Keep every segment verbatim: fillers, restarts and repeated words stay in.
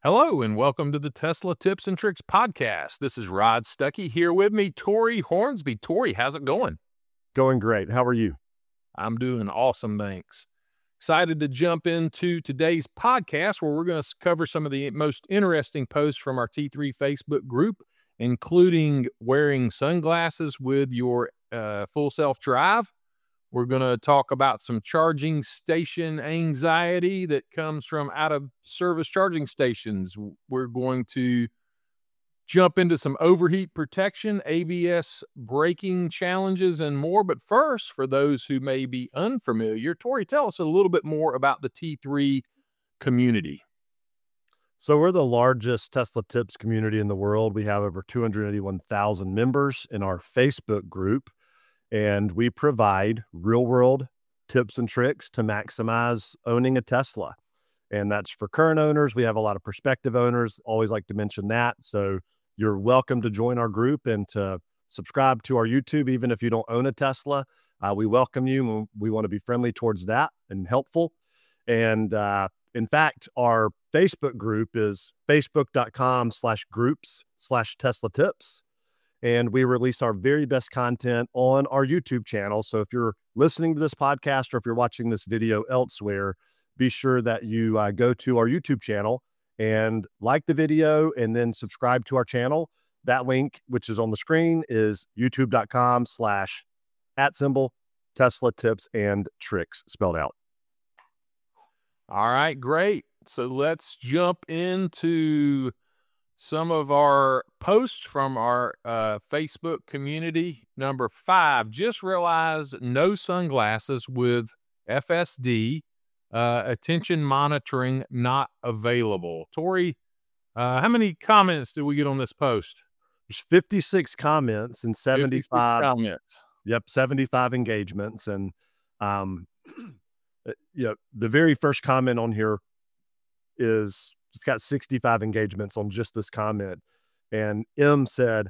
Hello and welcome to the Tesla Tips and Tricks podcast. This is Rod Stuckey here with me, Tori Hornsby. Tori, how's it going? Going great. How are you? I'm doing awesome, thanks. Excited to jump into today's podcast where we're going to cover some of the most interesting posts from our T three Facebook group, including wearing sunglasses with your uh, full self-drive. We're going to talk about some charging station anxiety that comes from out of service charging stations. We're going to jump into some overheat protection, A B S braking challenges, and more. But first, for those who may be unfamiliar, Tori, tell us a little bit more about the T three community. So we're the largest Tesla Tips community in the world. We have over two hundred eighty-one thousand members in our Facebook group. And we provide real-world tips and tricks to maximize owning a Tesla. And that's for current owners. We have a lot of prospective owners. Always like to mention that. So you're welcome to join our group and to subscribe to our YouTube, even if you don't own a Tesla. Uh, we welcome you. We want to be friendly towards that and helpful. And uh, in fact, our Facebook group is facebook.com slash groups slash Tesla Tips. And we release our very best content on our YouTube channel. So if you're listening to this podcast or if you're watching this video elsewhere, be sure that you uh, go to our YouTube channel and like the video and then subscribe to our channel. That link, which is on the screen, is youtube.com slash at symbol Tesla Tips and Tricks spelled out. All right, great. So let's jump into some of our posts from our uh, Facebook community. Number five, just realized no sunglasses with F S D, uh, attention monitoring not available. Tori, uh, how many comments did we get on this post? There's fifty-six comments and seventy-five comments. Yep, seventy-five engagements. And um, you know, the very first comment on here is it's got sixty-five engagements on just this comment. And M said,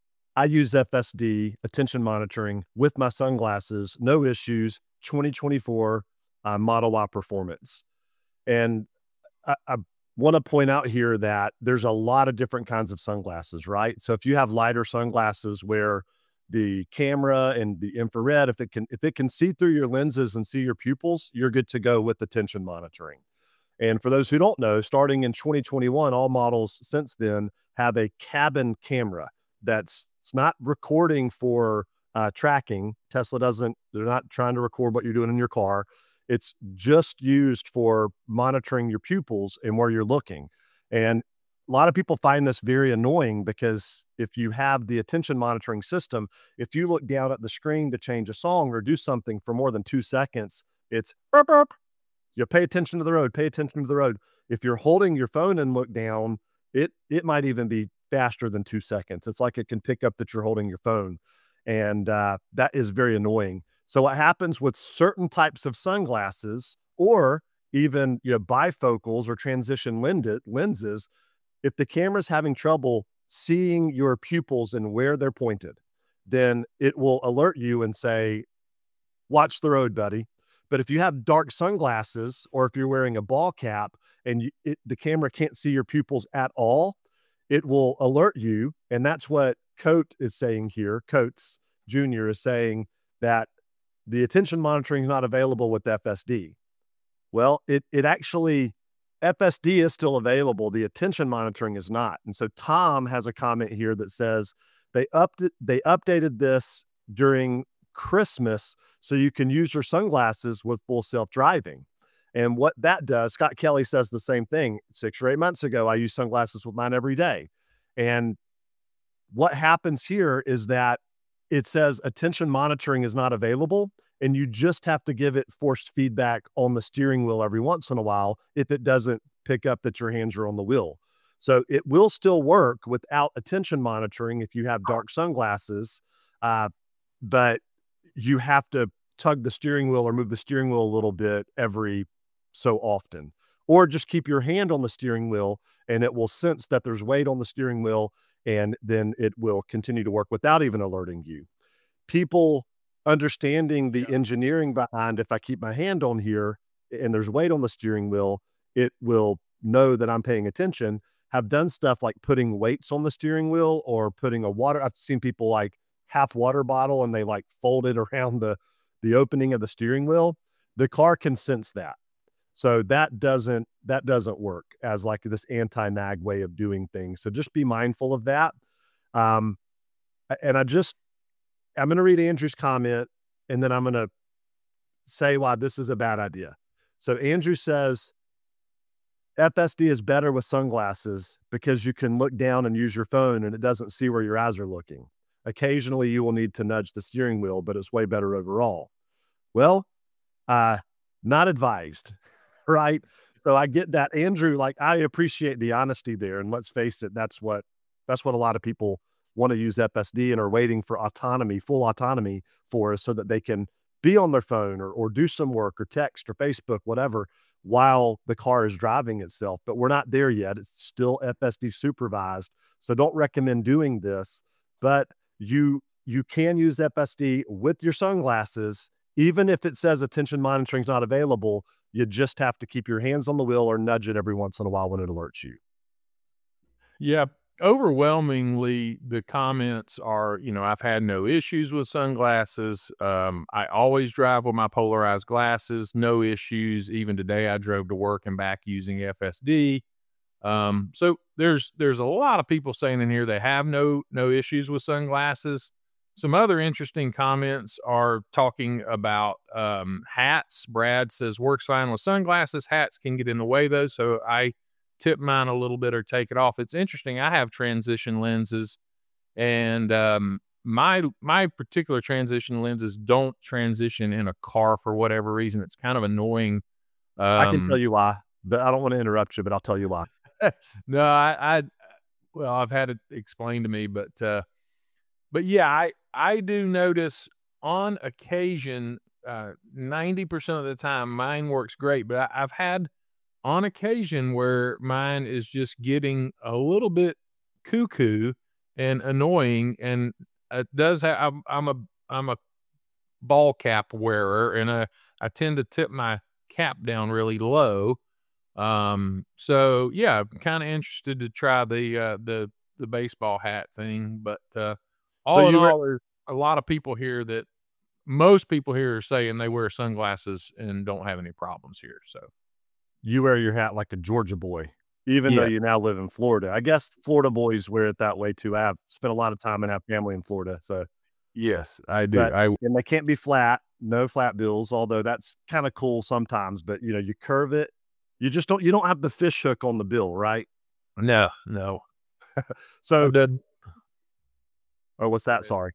I use F S D attention monitoring with my sunglasses, no issues, twenty twenty-four uh, Model Y performance. And I, I want to point out here that there's a lot of different kinds of sunglasses, right? So if you have lighter sunglasses where the camera and the infrared, if it can, if it can see through your lenses and see your pupils, you're good to go with attention monitoring. And for those who don't know, starting in twenty twenty-one, all models since then have a cabin camera that's it's not recording for uh, tracking. Tesla doesn't, they're not trying to record what you're doing in your car. It's just used for monitoring your pupils and where you're looking. And a lot of people find this very annoying because if you have the attention monitoring system, if you look down at the screen to change a song or do something for more than two seconds, it's burp, burp. You pay attention to the road, pay attention to the road. If you're holding your phone and look down, it it might even be faster than two seconds. It's like it can pick up that you're holding your phone. And uh, that is very annoying. So what happens with certain types of sunglasses or even, you know, bifocals or transition lenses, if the camera's having trouble seeing your pupils and where they're pointed, then it will alert you and say, watch the road, buddy. But if you have dark sunglasses or if you're wearing a ball cap and you, it, the camera can't see your pupils at all, it will alert you. And that's what Coates is saying here. Coates Junior is saying that the attention monitoring is not available with F S D. Well, it, it actually, F S D is still available. The attention monitoring is not. And so Tom has a comment here that says they upped it, they updated this during Christmas so you can use your sunglasses with full self-driving. And what that does, Scott Kelly says the same thing. Six or eight months ago, I use sunglasses with mine every day. And what happens here is that it says attention monitoring is not available, and you just have to give it forced feedback on the steering wheel every once in a while if it doesn't pick up that your hands are on the wheel. So it will still work without attention monitoring if you have dark sunglasses, uh, but you have to tug the steering wheel or move the steering wheel a little bit every so often, or just keep your hand on the steering wheel and it will sense that there's weight on the steering wheel and then it will continue to work without even alerting you. People understanding the engineering behind, if I keep my hand on here and there's weight on the steering wheel, it will know that I'm paying attention have done stuff like putting weights on the steering wheel or putting a water. I've seen people like half water bottle and they like fold it around the, the opening of the steering wheel. The car can sense that. So that doesn't, that doesn't work as like this anti-nag way of doing things. So just be mindful of that. Um, and I just, I'm going to read Andrew's comment and then I'm going to say why this is a bad idea. So Andrew says, F S D is better with sunglasses because you can look down and use your phone and it doesn't see where your eyes are looking. Occasionally you will need to nudge the steering wheel, but it's way better overall. Well, uh, not advised, right? So I get that, Andrew, like I appreciate the honesty there. And let's face it, that's what, that's what a lot of people want to use F S D and are waiting for autonomy, full autonomy for, so that they can be on their phone or, or do some work or text or Facebook, whatever, while the car is driving itself. But we're not there yet. It's still F S D supervised. So don't recommend doing this, but you, you can use F S D with your sunglasses. Even if it says attention monitoring is not available, you just have to keep your hands on the wheel or nudge it every once in a while when it alerts you. Yeah. Overwhelmingly, the comments are, you know, I've had no issues with sunglasses. Um, I always drive with my polarized glasses, no issues. Even today, I drove to work and back using F S D. Um, so there's there's a lot of people saying in here they have no no issues with sunglasses. Some other interesting comments are talking about um, hats. Brad says works fine with sunglasses. Hats can get in the way though, so I tip mine a little bit or take it off. It's interesting. I have transition lenses, and um, my my particular transition lenses don't transition in a car for whatever reason. It's kind of annoying. Um, I can tell you why, but I don't want to interrupt you, but I'll tell you why. no, I, I, well, I've had it explained to me, but, uh, but yeah, I, I do notice on occasion, uh, ninety percent of the time mine works great, but I, I've had on occasion where mine is just getting a little bit cuckoo and annoying. And it does have, I'm, I'm a, I'm a ball cap wearer and I, I tend to tip my cap down really low. Um, so yeah, I'm kind of interested to try the, uh, the, the baseball hat thing, but, uh, all So in you were, all, there's a lot of people here that most people here are saying they wear sunglasses and don't have any problems here. So you wear your hat like a Georgia boy, even though yeah, you now live in Florida. I guess Florida boys wear it that way too. I have spent a lot of time and have family in Florida. So, yes, I do. but, I, and they can't be flat, no flat bills, although that's kind of cool sometimes, but you know, you curve it. You just don't, you don't have the fish hook on the bill, right? no, no, So, I've done. oh, what's that? Sorry.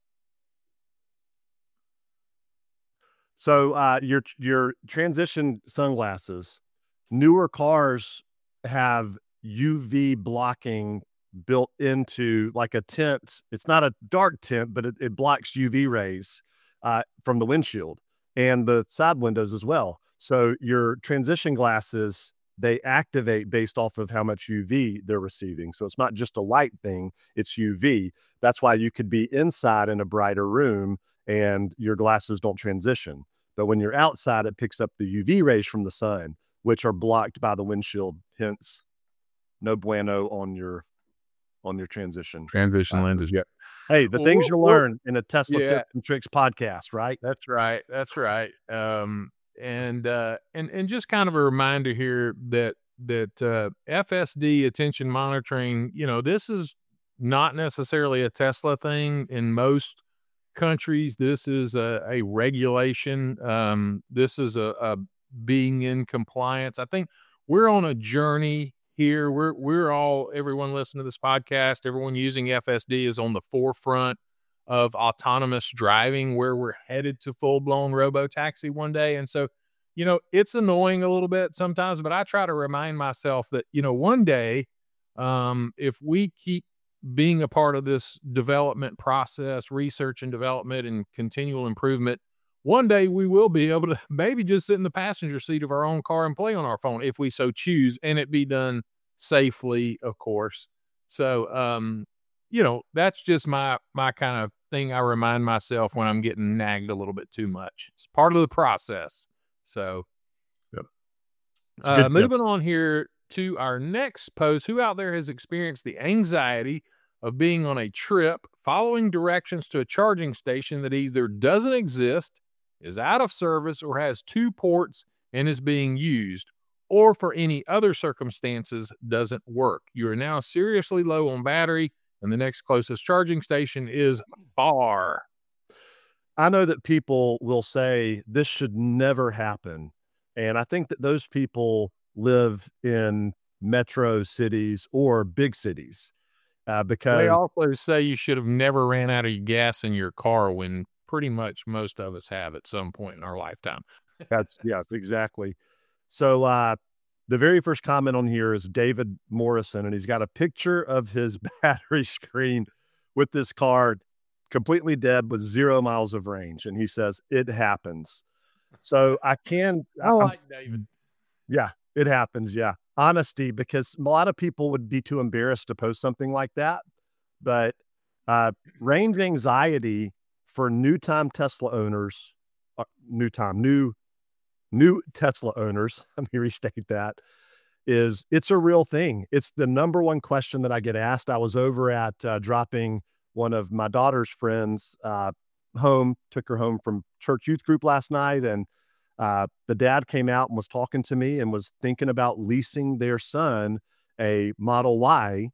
So, uh, your, your transition sunglasses, newer cars have U V blocking built into like a tint. It's not a dark tint, but it, it blocks U V rays uh, from the windshield and the side windows as well. So your transition glasses, they activate based off of how much U V they're receiving. So it's not just a light thing, it's U V. That's why you could be inside in a brighter room and your glasses don't transition. But when you're outside, it picks up the U V rays from the sun, which are blocked by the windshield. Hence, no bueno on your on your transition Transition glasses. lenses, yeah. Hey, the Well, things you we'll- learn in a Tesla yeah. Tips and Tricks podcast, right? That's right. That's right. Um, and uh, and and just kind of a reminder here that that uh, F S D attention monitoring, you know, this is not necessarily a Tesla thing. In most countries, this is a, a regulation. Um, this is a, a being in compliance. I think we're on a journey here. We're we're all, everyone listening to this podcast, everyone using F S D is on the forefront of autonomous driving, where we're headed to full-blown robo-taxi one day. And so, you know, it's annoying a little bit sometimes, but I try to remind myself that, you know, one day, um, if we keep being a part of this development process, research and development and continual improvement, one day we will be able to maybe just sit in the passenger seat of our own car and play on our phone if we so choose, and it be done safely, of course. So, um, you know, that's just my, my kind of thing I remind myself when I'm getting nagged a little bit too much. It's part of the process. So, Yep. uh, moving on here to our next post. Who out there has experienced the anxiety of being on a trip, following directions to a charging station that either doesn't exist, is out of service, or has two ports and is being used, or for any other circumstances doesn't work? You are now seriously low on battery, and the next closest charging station is far. I know that people will say this should never happen. And I think that those people live in metro cities or big cities. Uh, because They also say you should have never ran out of gas in your car, when pretty much most of us have at some point in our lifetime. That's yes, exactly. So uh, the very first comment on here is David Morrison, and he's got a picture of his battery screen with this car completely dead with zero miles of range. And he says, it happens. So I can, I like David. Yeah, it happens. Yeah. Honesty, because a lot of people would be too embarrassed to post something like that. But uh, range anxiety for new time Tesla owners, uh, new time, new, new Tesla owners, let me restate that, is it's a real thing. It's the number one question that I get asked. I was over at uh, dropping one of my daughter's friends uh, home, took her home from church youth group last night. And uh, the dad came out and was talking to me and was thinking about leasing their son a Model Y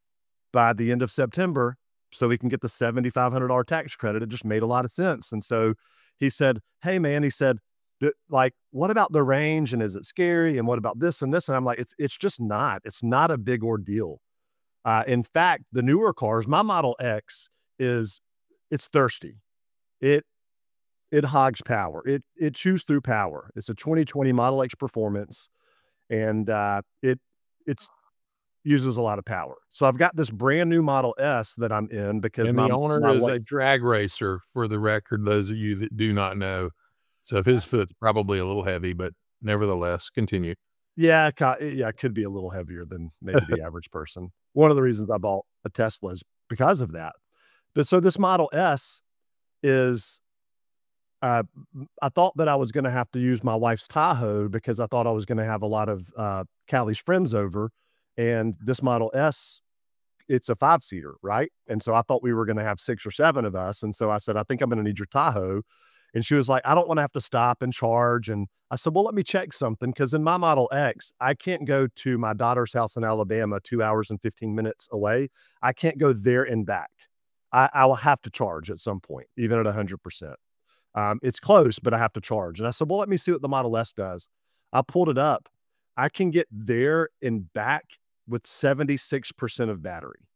by the end of September so he can get the seventy-five hundred dollars tax credit. It just made a lot of sense. And so he said, hey man, he said, like, what about the range? And is it scary? And what about this and this? And I'm like, it's, it's just not, it's not a big ordeal. Uh, in fact, the newer cars, my Model X is, it's thirsty. It, it hogs power. It, it chews through power. It's a twenty twenty Model X Performance, and uh, it, it's uses a lot of power. So I've got this brand new Model S that I'm in because and my, the owner my is wife, a drag racer, for the record, those of you that do not know. So if his foot's probably a little heavy, but nevertheless, continue. Yeah, yeah, it could be a little heavier than maybe the average person. One of the reasons I bought a Tesla is because of that. But so this Model S is, uh, I thought that I was going to have to use my wife's Tahoe because I thought I was going to have a lot of uh, Callie's friends over. And this Model S, it's a five seater, right? And so I thought we were going to have six or seven of us. And so I said, I think I'm going to need your Tahoe. And she was like, I don't want to have to stop and charge. And I said, well, let me check something. Cause in my Model X, I can't go to my daughter's house in Alabama, two hours and fifteen minutes away. I can't go there and back. I, I will have to charge at some point, even at a hundred percent. Um, it's close, but I have to charge. And I said, well, let me see what the Model S does. I pulled it up. I can get there and back with seventy-six percent of battery.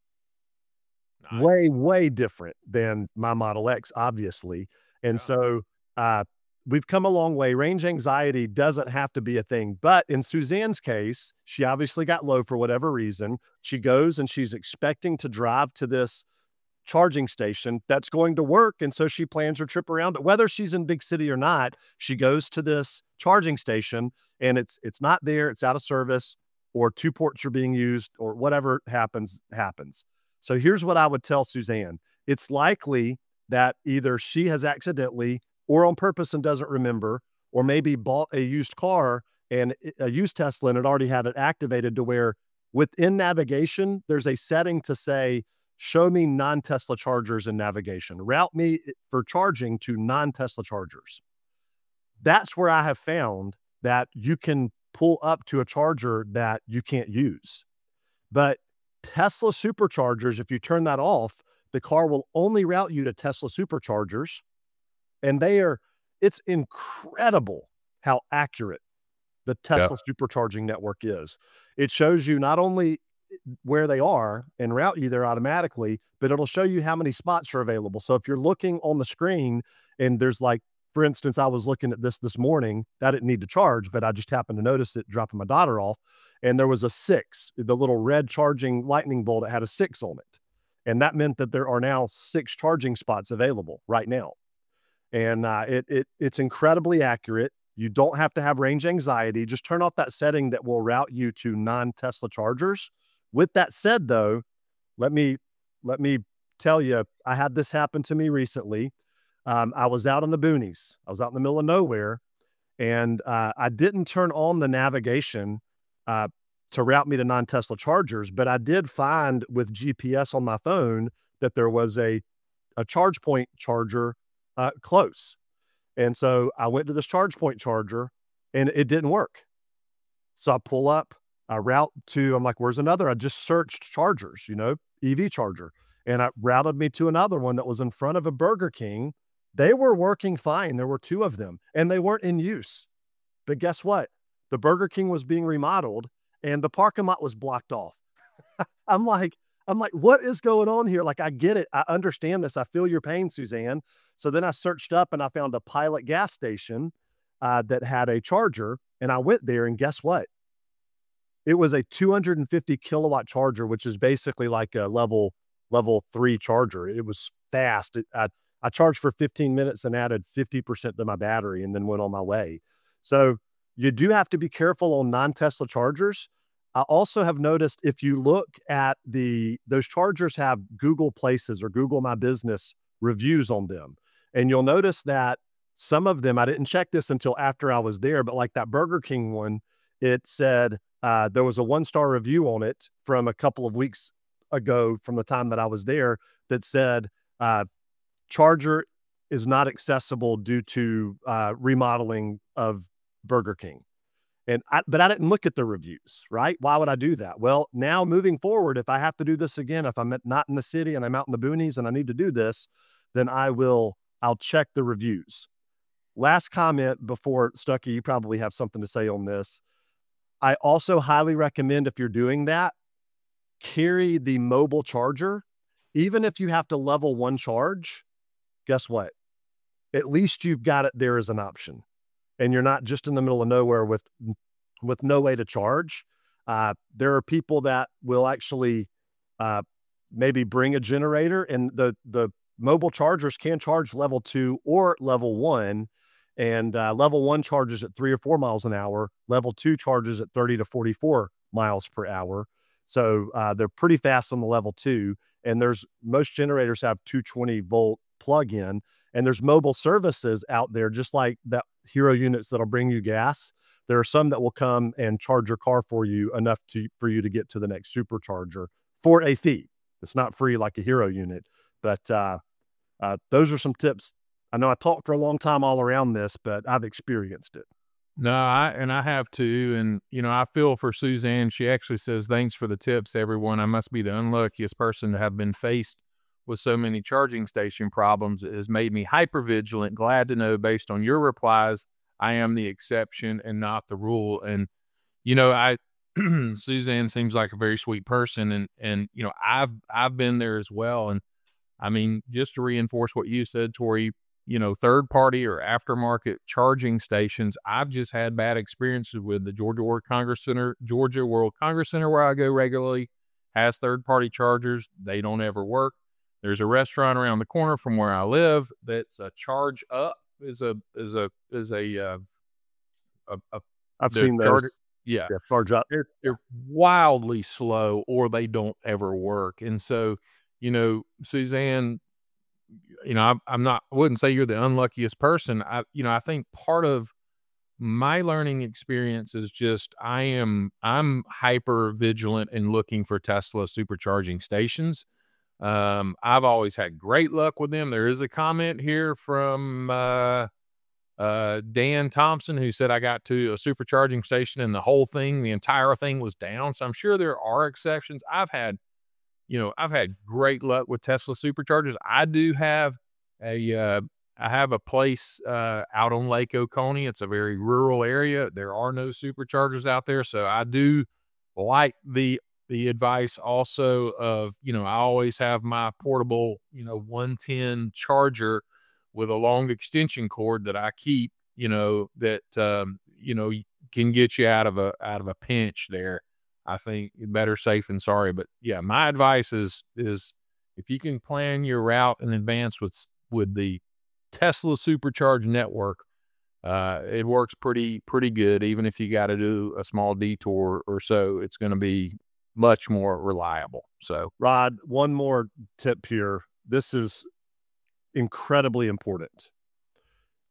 Nice. Way, way different than my Model X, obviously. And yeah. so uh, we've come a long way. Range anxiety doesn't have to be a thing. But in Suzanne's case, she obviously got low for whatever reason. She goes and she's expecting to drive to this charging station that's going to work. And so she plans her trip around it. Whether she's in big city or not, she goes to this charging station and it's it's not there. It's out of service, or two ports are being used, or whatever happens, happens. So here's what I would tell Suzanne. It's likely that either she has accidentally or on purpose and doesn't remember, or maybe bought a used car and a used Tesla and it already had it activated to where within navigation, there's a setting to say, show me non-Tesla chargers in navigation. Route me for charging to non-Tesla chargers. That's where I have found that you can pull up to a charger that you can't use. But Tesla superchargers, if you turn that off, the car will only route you to Tesla superchargers. And they are, it's incredible how accurate the Tesla yeah. supercharging network is. It shows you not only where they are and route you there automatically, but it'll show you how many spots are available. So if you're looking on the screen and there's like, for instance, I was looking at this this morning, I didn't need to charge, but I just happened to notice it dropping my daughter off. And there was a six, the little red charging lightning bolt, it had a six on it. And that meant that there are now six charging spots available right now. And uh, it, it it's incredibly accurate. You don't have to have range anxiety. Just turn off that setting that will route you to non-Tesla chargers. With that said, though, let me let me tell you, I had this happen to me recently. Um, I was out in the boonies. I was out in the middle of nowhere, and uh, I didn't turn on the navigation uh, to route me to non-Tesla chargers. But I did find with G P S on my phone that there was a, a charge point charger uh, close. And so I went to this charge point charger and it didn't work. So I pull up, I route to, I'm like, where's another? I just searched chargers, you know, E V charger. And it routed me to another one that was in front of a Burger King. They were working fine. There were two of them and they weren't in use. But guess what? The Burger King was being remodeled and the parking lot was blocked off. I'm like, I'm like, what is going on here? Like, I get it. I understand this. I feel your pain, Suzanne. So then I searched up and I found a Pilot gas station uh, that had a charger. And I went there and guess what? It was a two hundred fifty kilowatt charger, which is basically like a level, level three charger. It was fast. It, I, I charged for fifteen minutes and added fifty percent to my battery and then went on my way. So you do have to be careful on non-Tesla chargers. I also have noticed if you look at the, those chargers have Google Places or Google My Business reviews on them. And you'll notice that some of them, I didn't check this until after I was there, but like that Burger King one, it said uh, there was a one-star review on it from a couple of weeks ago from the time that I was there that said, uh, charger is not accessible due to uh, remodeling of Burger King. And I, but I didn't look at the reviews, right? Why would I do that? Well, now moving forward, if I have to do this again, if I'm not in the city and I'm out in the boonies and I need to do this, then I will, I'll check the reviews. Last comment before, Stuckey, you probably have something to say on this. I also highly recommend if you're doing that, carry the mobile charger. Even if you have to level one charge, guess what? At least you've got it there as an option. And you're not just in the middle of nowhere with, with no way to charge. Uh, there are people that will actually uh, maybe bring a generator, and the, the mobile chargers can charge level two or level one. And uh, level one charges at three or four miles an hour. Level two charges at thirty to forty-four miles per hour. So uh, they're pretty fast on the level two. And there's, most generators have two twenty volt plug-in, and there's mobile services out there, just like that Hero units that'll bring you gas. There are some that will come and charge your car for you enough to, for you to get to the next supercharger for a fee. It's not free like a Hero unit, but uh, uh, those are some tips. I know I talked for a long time all around this, but I've experienced it. No, I, and I have too. And, you know, I feel for Suzanne. She actually says, thanks for the tips, everyone. I must be the unluckiest person to have been faced with so many charging station problems. It has made me hyper vigilant. Glad to know, based on your replies, I am the exception and not the rule. And, you know, I, Suzanne seems like a very sweet person. And, and, you know, I've, I've been there as well. And I mean, just to reinforce what you said, Tori, you know, third party or aftermarket charging stations, I've just had bad experiences with the Georgia World Congress Center, Georgia World Congress Center, where I go regularly, has third party chargers. They don't ever work. There's a restaurant around the corner from where I live that's a charge up is a, is a, is a, uh, a, a I've seen those. Charger, yeah. yeah. Charge up. They're, they're wildly slow, or they don't ever work. And so, you know, Suzanne, you know, I'm, I'm not, I wouldn't say you're the unluckiest person. I, you know, I think part of my learning experience is just, I am, I'm hyper vigilant in looking for Tesla supercharging stations. Um, I've always had great luck with them. There is a comment here from, uh, uh, Dan Thompson, who said I got to a supercharging station and the whole thing, the entire thing was down. So I'm sure there are exceptions. I've had, you know, I've had great luck with Tesla superchargers. I do have a, uh, I have a place, uh, out on Lake Oconee. It's a very rural area. There are no superchargers out there. So I do like the, the advice also of, you know, I always have my portable, you know, one ten charger with a long extension cord that I keep, you know, that, um, you know, can get you out of a, out of a pinch there. I think better safe than sorry. But yeah, my advice is, is if you can plan your route in advance with, with the Tesla Supercharge network, uh, it works pretty, pretty good. Even if you got to do a small detour or so, it's going to be much more reliable. So, Rod, one more tip here. This is incredibly important.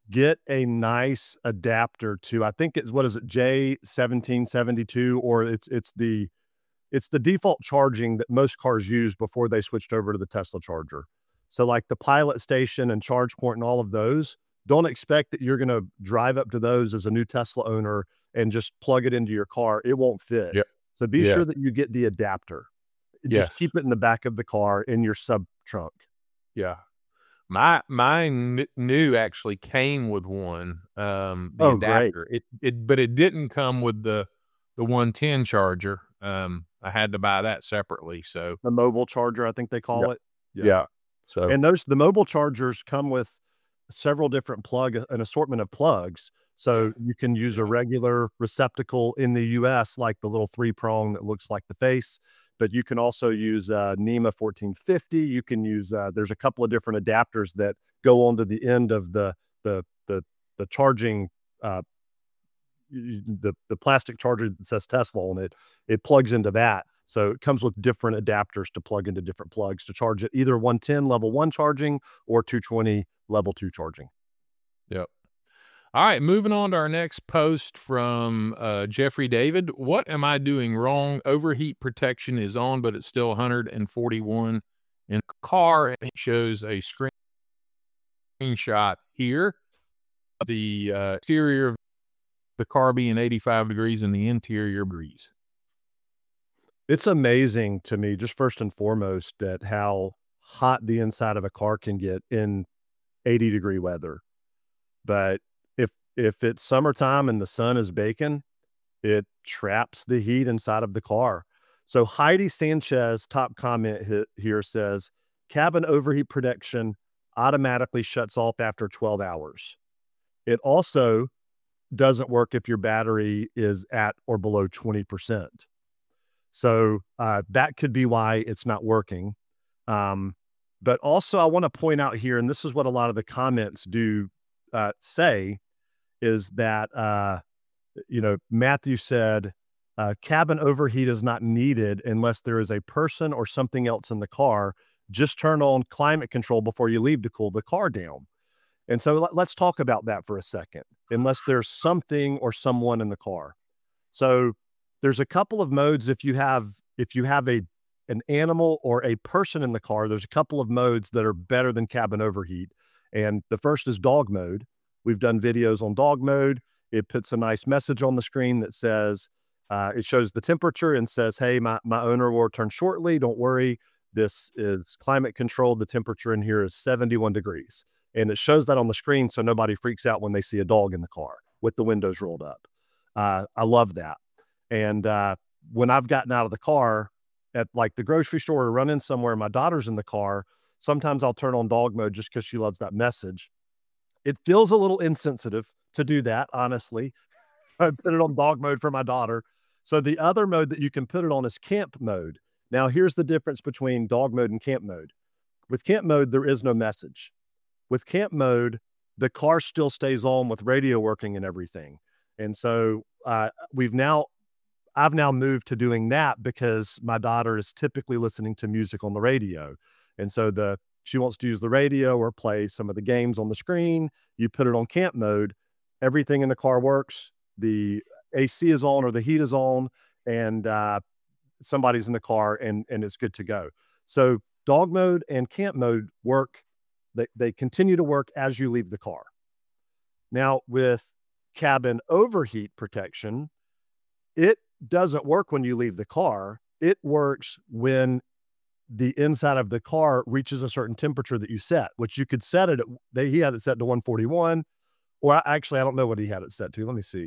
get a nice adapter to, I think it's, what is it, J seventeen seventy-two, or it's it's the it's the default charging that most cars use before they switched over to the Tesla charger. So like the Pilot Station and ChargePoint and all of those, don't expect that you're going to drive up to those as a new Tesla owner and just plug it into your car. It won't fit. Yep. So be Yeah. sure that you get the adapter. Yes. Just keep it in the back of the car in your sub trunk. Yeah. My mine n new actually came with one, um, the Oh, great. adapter. It it but it didn't come with the the one ten charger. Um, I had to buy that separately, so The mobile charger, I think they call Yep. it. Yeah. So And those the mobile chargers come with several different plug an assortment of plugs. So you can use a regular receptacle in the U S, like the little three-prong that looks like the face, but you can also use uh, NEMA fourteen fifty. You can use, uh, there's a couple of different adapters that go onto the end of the the the the charging, uh, y- the the plastic charger that says Tesla on it. It plugs into that. So it comes with different adapters to plug into different plugs to charge it, either one ten level one charging or two twenty level two charging. Yep. All right, moving on to our next post from uh, Jeffrey David. What am I doing wrong? Overheat protection is on, but it's still one hundred forty-one in the car. And it shows a screen screenshot here of the uh, exterior of the car being eighty-five degrees and the interior breeze. It's amazing to me, just first and foremost, that how hot the inside of a car can get in eighty degree weather. But if if it's summertime and the sun is baking, it traps the heat inside of the car. So Heidi Sanchez, top comment hit here says, cabin overheat protection automatically shuts off after twelve hours. It also doesn't work if your battery is at or below twenty percent. So uh, that could be why it's not working. Um, but also I want to point out here, and this is what a lot of the comments do uh, say, is that, uh, you know, Matthew said, uh, cabin overheat is not needed unless there is a person or something else in the car. Just turn on climate control before you leave to cool the car down. And so let, let's talk about that for a second, unless there's something or someone in the car. So there's a couple of modes. If you have, if you have a, an animal or a person in the car, there's a couple of modes that are better than cabin overheat. And the first is dog mode. We've done videos on dog mode. It puts a nice message on the screen that says, uh, it shows the temperature and says, hey, my, my owner will return shortly. Don't worry. This is climate controlled. The temperature in here is seventy-one degrees. And it shows that on the screen so nobody freaks out when they see a dog in the car with the windows rolled up. Uh, I love that. And uh, when I've gotten out of the car at like the grocery store or run in somewhere, my daughter's in the car, sometimes I'll turn on dog mode just because she loves that message. It feels a little insensitive to do that, honestly. I put it on dog mode for my daughter. So the other mode that you can put it on is camp mode. Now, here's the difference between dog mode and camp mode. With camp mode, there is no message. With camp mode, the car still stays on with radio working and everything. And so uh, we've now, I've now moved to doing that because my daughter is typically listening to music on the radio. And so the, she wants to use the radio or play some of the games on the screen. You put it on camp mode, everything in the car works. The A C is on or the heat is on, and uh, somebody's in the car and, and it's good to go. So dog mode and camp mode work. They, they continue to work as you leave the car. Now with cabin overheat protection, it doesn't work when you leave the car. It works when the inside of the car reaches a certain temperature that you set, which you could set it at, they, he had it set to one forty-one, or actually, I don't know what he had it set to. Let me see.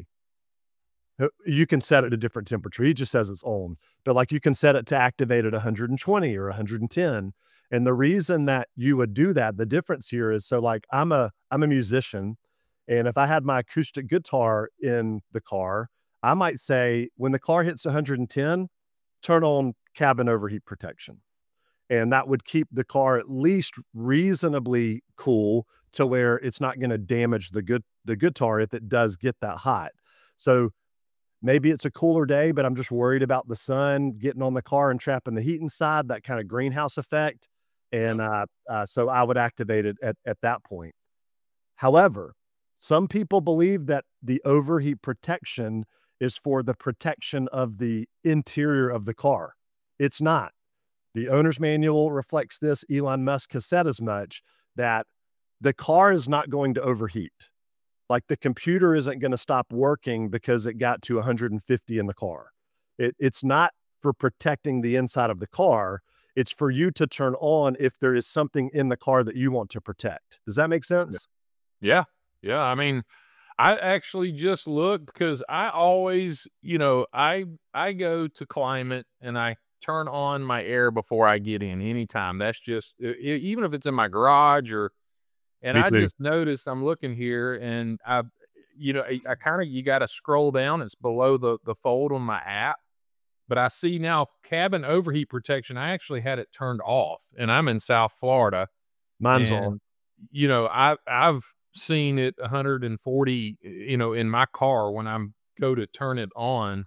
You can set it to different temperature. He just says it's on, but like you can set it to activate at one hundred twenty or one hundred ten. And the reason that you would do that, the difference here is, so like I'm a, I'm a musician. And if I had my acoustic guitar in the car, I might say when the car hits one hundred ten, turn on cabin overheat protection. And that would keep the car at least reasonably cool to where it's not going to damage the good, the guitar if it does get that hot. So maybe it's a cooler day, but I'm just worried about the sun getting on the car and trapping the heat inside, that kind of greenhouse effect. And uh, uh, so I would activate it at, at that point. However, Some people believe that the overheat protection is for the protection of the interior of the car. It's not. The owner's manual reflects this. Elon Musk has said as much, that the car is not going to overheat. Like the computer isn't going to stop working because it got to one hundred fifty in the car. It, it's not for protecting the inside of the car. It's for you to turn on if there is something in the car that you want to protect. Does that make sense? Yeah. Yeah. I mean, I actually just looked because I always, you know, I I go to Climate and I turn on my air before I get in anytime. That's just e- e- even if it's in my garage or, and Me I too. just noticed I'm looking here and I, you know, I, I kind of, you got to scroll down. It's below the, the fold on my app, but I see now cabin overheat protection. I actually had it turned off and I'm in South Florida Mine's on. and, you know, I, I've seen it one hundred forty, you know, in my car when I'm go to turn it on.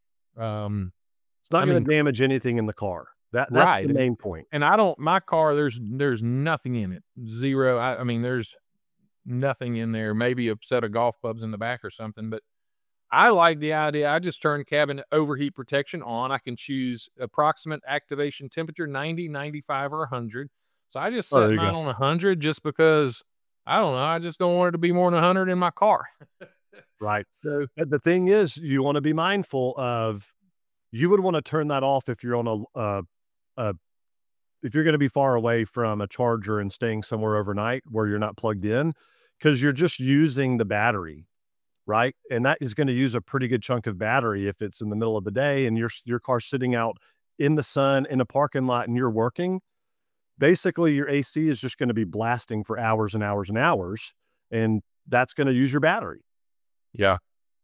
Um, It's not I going mean, to damage anything in the car. That that's right. the And, main point. and I don't, my car, there's, there's nothing in it. Zero. I, I mean, there's nothing in there, maybe a set of golf clubs in the back or something, but I like the idea. I just turn cabin overheat protection on. I can choose approximate activation temperature, ninety, ninety-five, or one hundred. So I just Oh, set there you mine go. on one hundred just because I don't know. I just don't want it to be more than one hundred in my car. Right. So And the thing is, you want to be mindful of, you would want to turn that off if you're on a, uh, a if you're going to be far away from a charger and staying somewhere overnight where you're not plugged in, because you're just using the battery, right? And that is going to use a pretty good chunk of battery if it's in the middle of the day and your your car's sitting out in the sun in a parking lot and you're working. Basically, your A C is just going to be blasting for hours and hours and hours, and that's going to use your battery. yeah,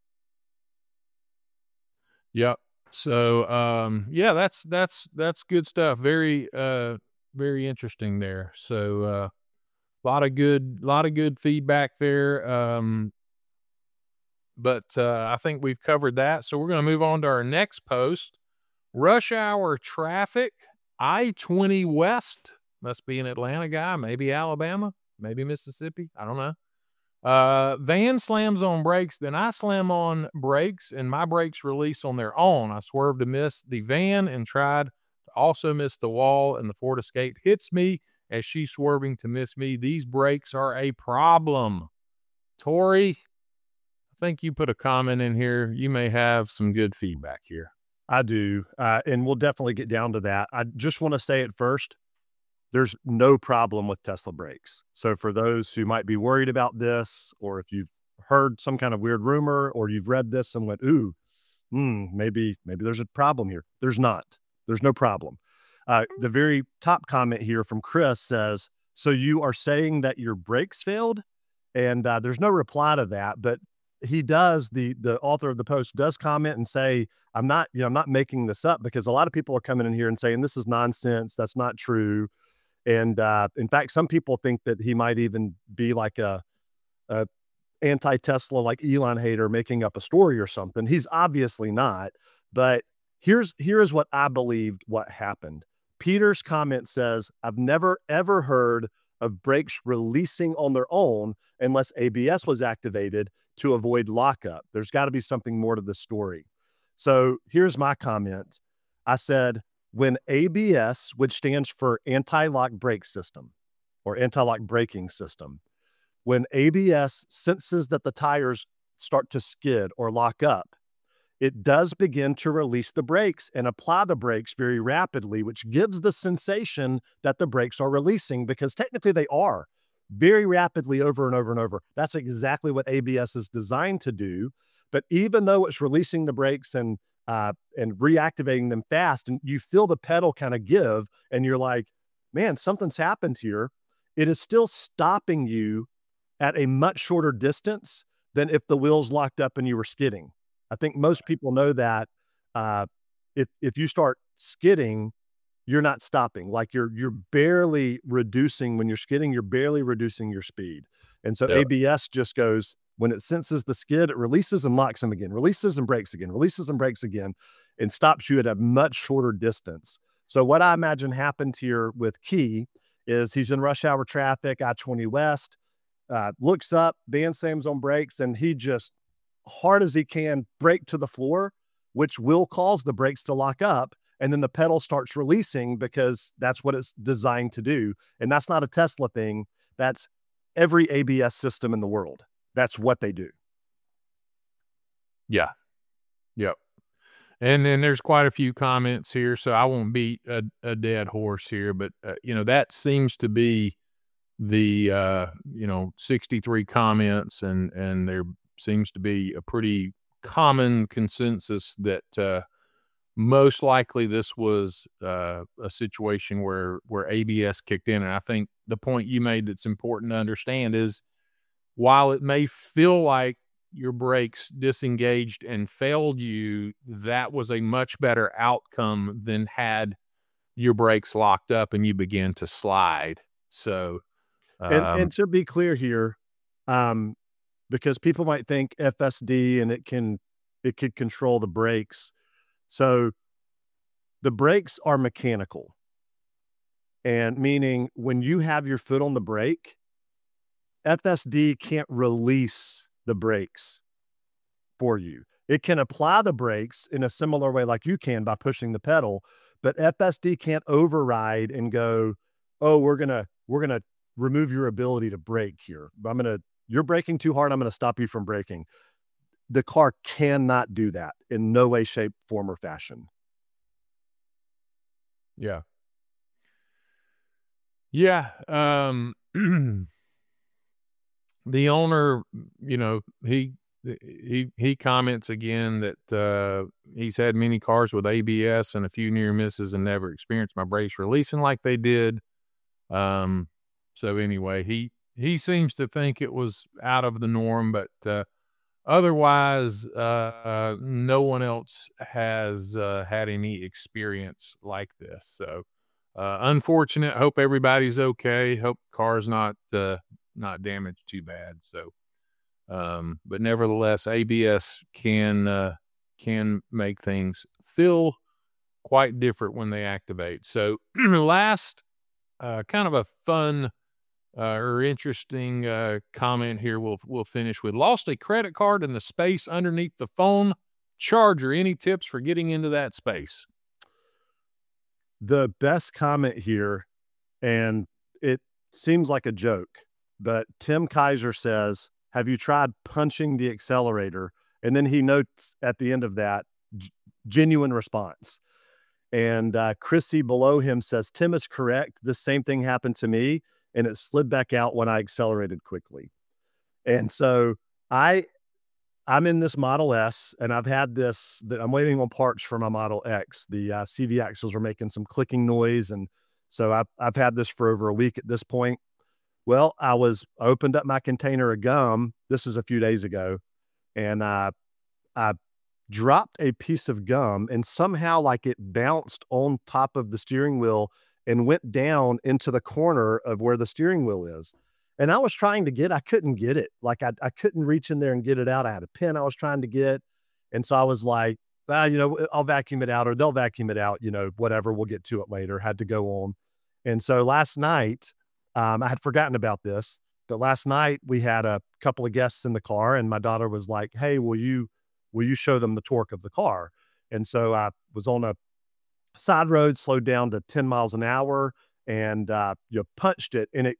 yeah. So um, yeah, that's that's that's good stuff. Very uh, very interesting there. So uh, a lot of good, lot of good feedback there. Um, but uh, I think we've covered that. So we're going to move on to our next post. Rush hour traffic, I twenty West, must be an Atlanta guy, maybe Alabama, maybe Mississippi. I don't know. Uh, van slams on brakes, then I slam on brakes, and my brakes release on their own. I swerved to miss the van and tried to also miss the wall, and the Ford Escape hits me as she's swerving to miss me. These brakes are a problem. Tori, I think you put a comment in here. You may have some good feedback here. I do, uh, and we'll definitely get down to that. I just want to say it first. There's no problem with Tesla brakes. So for those who might be worried about this, or if you've heard some kind of weird rumor, or you've read this and went, ooh, hmm, maybe, maybe there's a problem here. There's not. There's no problem. Uh, the very top comment here from Chris says, so you are saying that your brakes failed? And uh, there's no reply to that, but he does, the the author of the post does comment and say, I'm not, you know, I'm not making this up, because a lot of people are coming in here and saying this is nonsense. That's not true. And uh, in fact, some people think that he might even be like a, a anti-Tesla, like Elon hater, making up a story or something. He's obviously not. But here's here is what I believed what happened. Peter's comment says, I've never ever heard of brakes releasing on their own unless A B S was activated to avoid lockup. There's got to be something more to the story. So here's my comment. I said, when A B S, which stands for anti-lock brake system or anti-lock braking system, when A B S senses that the tires start to skid or lock up, it does begin to release the brakes and apply the brakes very rapidly, which gives the sensation that the brakes are releasing, because technically they are, very rapidly, over and over and over. That's exactly what A B S is designed to do. But even though it's releasing the brakes and uh, and reactivating them fast, and you feel the pedal kind of give, and you're like, man, something's happened here, it is still stopping you at a much shorter distance than if the wheels locked up and you were skidding. I think most people know that uh, if if you start skidding, you're not stopping. Like you're you're barely reducing when you're skidding. You're barely reducing your speed, and so Yeah. A B S just goes, when it senses the skid, it releases and locks them again, releases and brakes again, releases and brakes again, and stops you at a much shorter distance. So what I imagine happened here with Key is he's in rush hour traffic, I twenty West. uh, looks up, band slams on brakes, and he just hard as he can brake to the floor, which will cause the brakes to lock up. And then the pedal starts releasing because that's what it's designed to do. And that's not a Tesla thing. That's every A B S system in the world. That's what they do. Yeah. Yep. And then there's quite a few comments here, so I won't beat a, a dead horse here, but, uh, you know, that seems to be the, uh, you know, sixty-three comments, and, and there seems to be a pretty common consensus that, uh, most likely this was, uh, a situation where, where A B S kicked in. And I think the point you made that's important to understand is, while it may feel like your brakes disengaged and failed you, that was a much better outcome than had your brakes locked up and you begin to slide. So, um, And, and to be clear here, um, because people might think F S D and it can, it could control the brakes. So the brakes are mechanical, and meaning when you have your foot on the brake, F S D can't release the brakes for you. It can apply the brakes in a similar way like you can by pushing the pedal, but F S D can't override and go, oh, we're going to, we're going to remove your ability to brake here. I'm going to, you're braking too hard, I'm going to stop you from braking. The car cannot do that in no way, shape, form, or fashion. Yeah. Yeah. Um, the owner, you know, he, he, he comments again that, uh, he's had many cars with A B S and a few near misses and never experienced my brakes releasing like they did. Um, so anyway, he, he seems to think it was out of the norm, but, uh, otherwise, uh, no one else has, uh, had any experience like this. So, uh, unfortunate. Hope everybody's okay. Hope the car's not, uh, not damaged too bad. So, um, but nevertheless, A B S can, uh, can make things feel quite different when they activate. So last, uh, kind of a fun, uh, or interesting, uh, comment here. We'll, we'll finish with: lost a credit card in the space underneath the phone charger. Any tips for getting into that space? The best comment here, and it seems like a joke, but Tim Kaiser says, have you tried punching the accelerator? And then he notes at the end of that, genuine response. And uh, Chrissy below him says, Tim is correct. The same thing happened to me, and it slid back out when I accelerated quickly. And so I, I'm in this Model S, and I've had this, that I'm waiting on parts for my Model X. The uh, C V axles are making some clicking noise. And so I've, I've had this for over a week at this point. Well, I was opened up my container of gum. This is a few days ago. And I, I dropped a piece of gum, and somehow like it bounced on top of the steering wheel and went down into the corner of where the steering wheel is. And I was trying to get, I couldn't get it. Like I, I couldn't reach in there and get it out. I had a pen I was trying to get. And so I was like, ah, you know, I'll vacuum it out, or they'll vacuum it out, you know, whatever, we'll get to it later. Had to go on. And so last night, um, I had forgotten about this, but last night we had a couple of guests in the car, and my daughter was like, hey, will you, will you show them the torque of the car? And so I was on a side road, slowed down to ten miles an hour, and uh, you punched it. And it,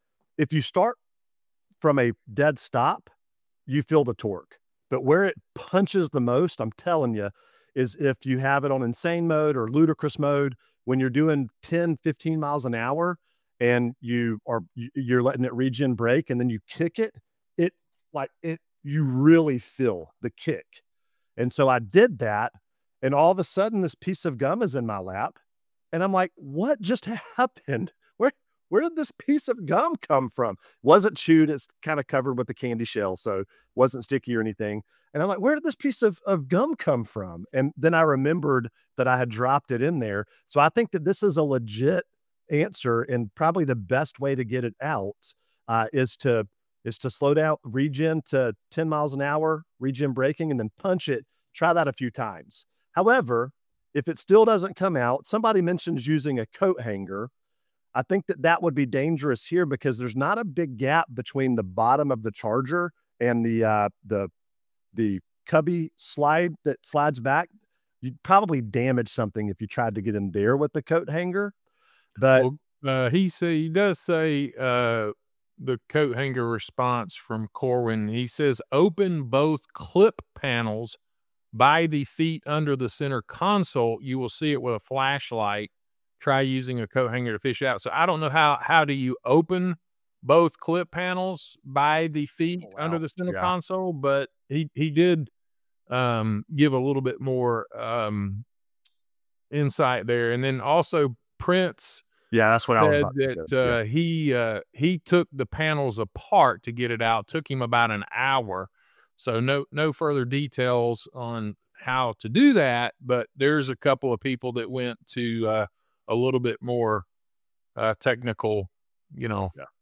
if you start from a dead stop, you feel the torque. But where it punches the most, I'm telling you, is if you have it on insane mode or ludicrous mode, when you're doing ten, fifteen miles an hour and you are, you're letting it regen brake, and then you kick it, it like it, you really feel the kick. And so I did that, and all of a sudden this piece of gum is in my lap, and I'm like, what just happened? Where, where did this piece of gum come from? Wasn't chewed. It's kind of covered with a candy shell, so wasn't sticky or anything. And I'm like, where did this piece of, of gum come from? And then I remembered that I had dropped it in there. So I think that this is a legit answer, and probably the best way to get it out uh, is to is to slow down, regen to ten miles an hour, regen braking, and then punch it. Try that a few times. However, if it still doesn't come out, somebody mentions using a coat hanger. I think that that would be dangerous here because there's not a big gap between the bottom of the charger and the uh, the the cubby slide that slides back. You'd probably damage something if you tried to get in there with the coat hanger. But Well, uh, he say he does say uh, the coat hanger response from Corwin. He says open both clip panels by the feet under the center console. You will see it with a flashlight. Try using a coat hanger to fish it out. So I don't know how how do you open both clip panels by the feet oh, wow. under the center Yeah. console, but he he did um, give a little bit more um, insight there, and then also Prince Yeah, that's what I was said about to that say. Yeah. uh, he uh, he took the panels apart to get it out. Took him about an hour. So no no further details on how to do that, but there's a couple of people that went to uh, a little bit more uh, technical, you know. Yeah.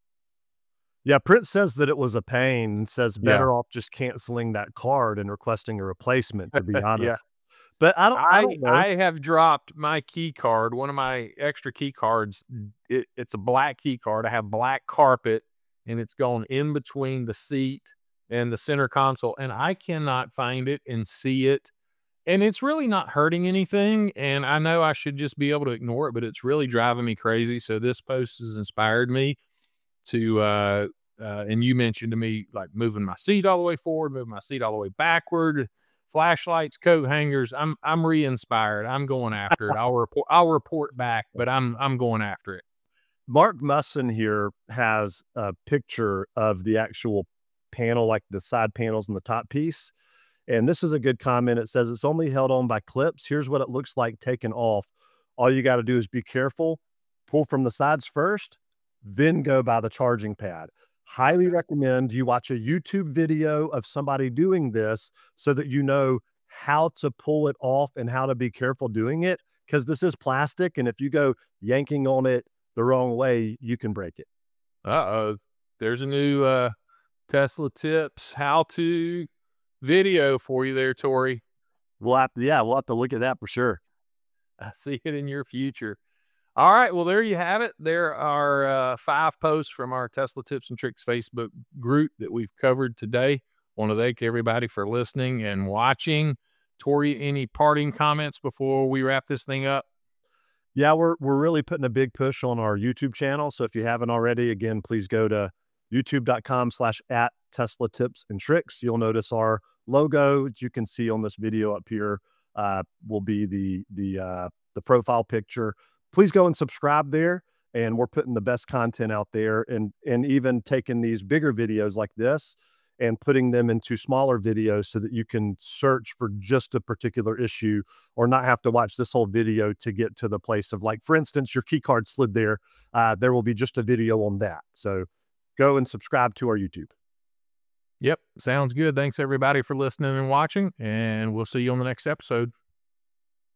Yeah, Prince says that it was a pain and says better Yeah. off just canceling that card and requesting a replacement, to be honest. Yeah. But I don't I I don't know. I have dropped my key card, one of my extra key cards. It, it's a black key card. I have black carpet, and it's gone in between the seat and the center console, and I cannot find it and see it. And it's really not hurting anything. And I know I should just be able to ignore it, but it's really driving me crazy. So this post has inspired me to, uh, uh, and you mentioned to me like moving my seat all the way forward, moving my seat all the way backward, flashlights, coat hangers. I'm, I'm re-inspired. I'm going after it. I'll report, I'll report back, but I'm, I'm going after it. Mark Musson here has a picture of the actual panel, like the side panels and the top piece. And this is a good comment. It says it's only held on by clips. Here's what it looks like taken off. All you got to do is be careful, pull from the sides first, then go by the charging pad. Highly recommend you watch a YouTube video of somebody doing this so that you know how to pull it off and how to be careful doing it, because this is plastic. And if you go yanking on it the wrong way, you can break it. Uh-oh. There's a new uh, Tesla Tips how-to video for you there, Tori. We'll have to, yeah, we'll have to look at that for sure. I see it in your future. All right, well, there you have it. There are uh, five posts from our Tesla Tips and Tricks Facebook group that we've covered today. Want to thank everybody for listening and watching. Tori, any parting comments before we wrap this thing up? Yeah, we're we're really putting a big push on our YouTube channel. So if you haven't already, again, please go to youtube.com slash at Tesla Tips and Tricks. You'll notice our logo that you can see on this video up here uh, will be the the uh, the profile picture. Please go and subscribe there. And we're putting the best content out there, and and even taking these bigger videos like this and putting them into smaller videos so that you can search for just a particular issue or not have to watch this whole video to get to the place of, like, for instance, your key card slid there. Uh, there will be just a video on that. So go and subscribe to our YouTube. Yep, sounds good. Thanks, everybody, for listening and watching, and we'll see you on the next episode.